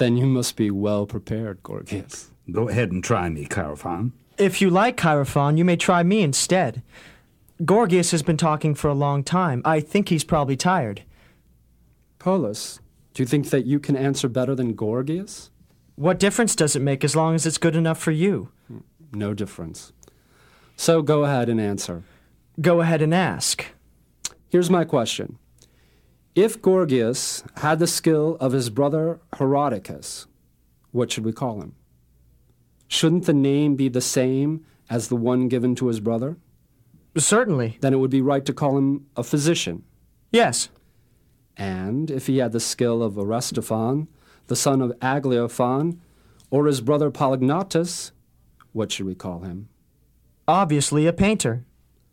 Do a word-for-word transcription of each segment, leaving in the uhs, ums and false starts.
Then you must be well prepared, Gorgias. Go ahead and try me, Chaerephon. If you like, Chaerephon, you may try me instead. Gorgias has been talking for a long time. I think he's probably tired. Polus, do you think that you can answer better than Gorgias? What difference does it make as long as it's good enough for you? No difference. So go ahead and answer. Go ahead and ask. Here's my question. If Gorgias had the skill of his brother Herodicus, what should we call him? Shouldn't the name be the same as the one given to his brother? Certainly. Then it would be right to call him a physician. Yes. And if he had the skill of Aristophon, the son of Agliophon, or his brother Polygnotus, what should we call him? Obviously a painter.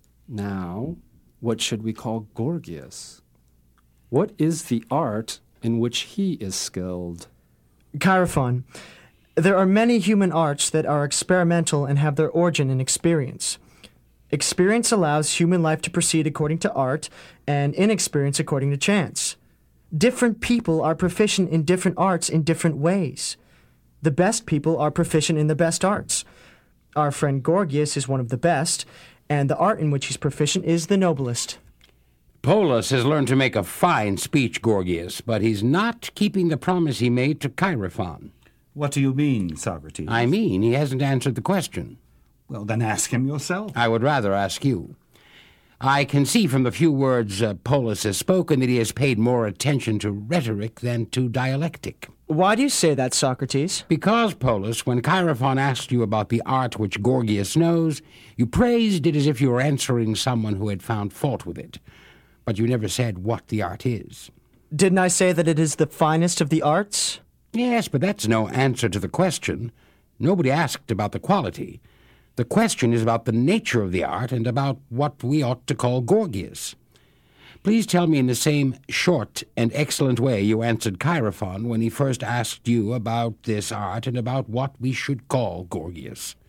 Now, what should we call Gorgias? What is the art in which he is skilled? Chaerephon, there are many human arts that are experimental and have their origin in experience. Experience allows human life to proceed according to art, and inexperience according to chance. Different people are proficient in different arts in different ways. The best people are proficient in the best arts. Our friend Gorgias is one of the best, and the art in which he's proficient is the noblest. Polus has learned to make a fine speech, Gorgias, but he's not keeping the promise he made to Chaerephon. What do you mean, Socrates? I mean, he hasn't answered the question. Well, then ask him yourself. I would rather ask you. I can see from the few words uh, Polus has spoken that he has paid more attention to rhetoric than to dialectic. Why do you say that, Socrates? Because, Polus, when Chaerephon asked you about the art which Gorgias knows, you praised it as if you were answering someone who had found fault with it. But you never said what the art is. Didn't I say that it is the finest of the arts? Yes, but that's no answer to the question. Nobody asked about the quality. The question is about the nature of the art and about what we ought to call Gorgias. Please tell me in the same short and excellent way you answered Chaerephon when he first asked you about this art and about what we should call Gorgias.